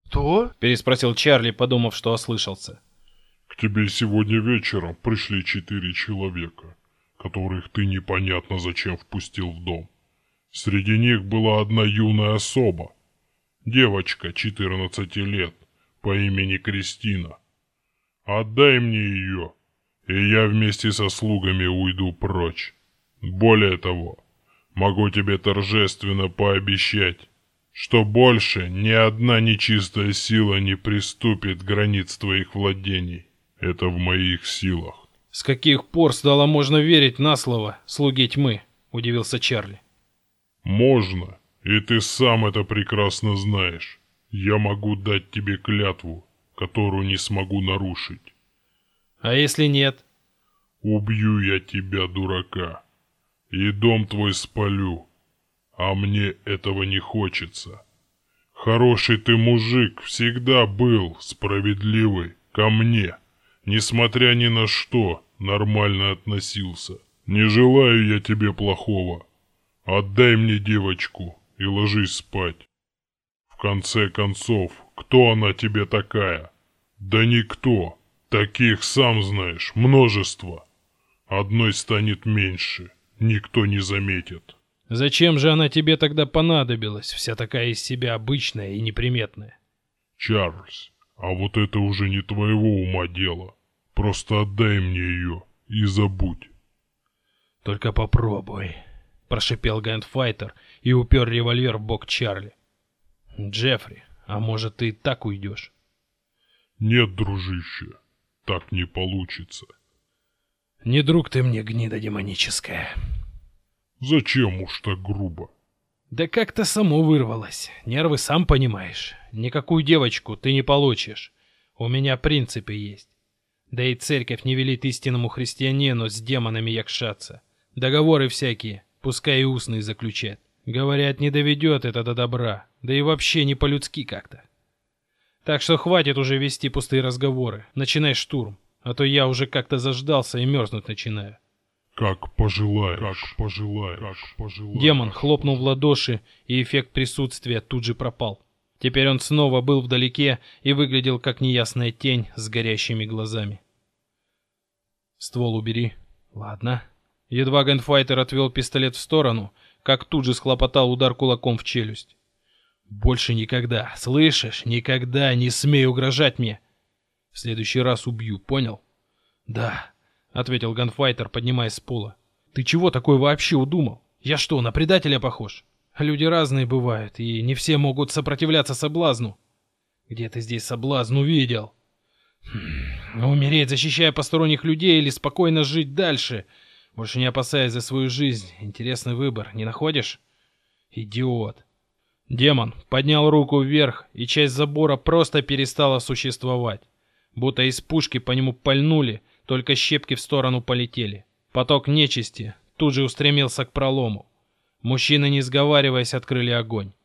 «Кто?» — переспросил Чарли, подумав, что ослышался. К тебе сегодня вечером пришли 4 человека, которых ты непонятно зачем впустил в дом. Среди них была одна юная особа, девочка 14 лет по имени Кристина. Отдай мне ее, и я вместе со слугами уйду прочь. Более того, могу тебе торжественно пообещать, что больше ни одна нечистая сила не приступит к границ твоих владений. Это в моих силах. «С каких пор стало можно верить на слово слуги тьмы?» — удивился Чарли. Можно, и ты сам это прекрасно знаешь. Я могу дать тебе клятву, которую не смогу нарушить. «А если нет?» Убью я тебя, дурака, и дом твой спалю, а мне этого не хочется. Хороший ты мужик всегда был, справедливый, ко мне, несмотря ни на что, нормально относился. Не желаю я тебе плохого. Отдай мне девочку и ложись спать. В конце концов, кто она тебе такая? Да никто. Таких, сам знаешь, множество. Одной станет меньше, никто не заметит. «Зачем же она тебе тогда понадобилась, вся такая из себя обычная и неприметная?» Чарльз, а вот это уже не твоего ума дело. Просто отдай мне ее и забудь. «Только попробуй», — прошипел Гандфайтер и упер револьвер в бок Чарли. «Джеффри, а может, ты и так уйдешь?» Нет, дружище, так не получится. «Не друг ты мне, гнида демоническая». Зачем уж так грубо? «Да как-то само вырвалось. Нервы сам понимаешь. Никакую девочку ты не получишь. У меня принципы есть. Да и церковь не велит истинному христианину с демонами якшаться. Договоры всякие, пускай и устные заключат. Говорят, не доведет это до добра, да и вообще не по-людски как-то. Так что хватит уже вести пустые разговоры. Начинай штурм, а то я уже как-то заждался и мерзнуть начинаю». Как пожелаешь, как пожелаешь, как пожелаешь. Демон хлопнул в ладоши, и эффект присутствия тут же пропал. Теперь он снова был вдалеке и выглядел как неясная тень с горящими глазами. «Ствол убери». «Ладно». Едва Гандфайтер отвел пистолет в сторону, как тут же схлопотал удар кулаком в челюсть. «Больше никогда, слышишь? Никогда не смей угрожать мне. В следующий раз убью, понял?» «Да», — ответил Гандфайтер, поднимаясь с пола. «Ты чего такое вообще удумал? Я что, на предателя похож? Люди разные бывают, и не все могут сопротивляться соблазну. Где ты здесь соблазн увидел? Умереть, защищая посторонних людей, или спокойно жить дальше, больше не опасаясь за свою жизнь? Интересный выбор, не находишь? Идиот». Демон поднял руку вверх, и часть забора просто перестала существовать. Будто из пушки по нему пальнули, только щепки в сторону полетели. Поток нечисти тут же устремился к пролому. Мужчины, не сговариваясь, открыли огонь.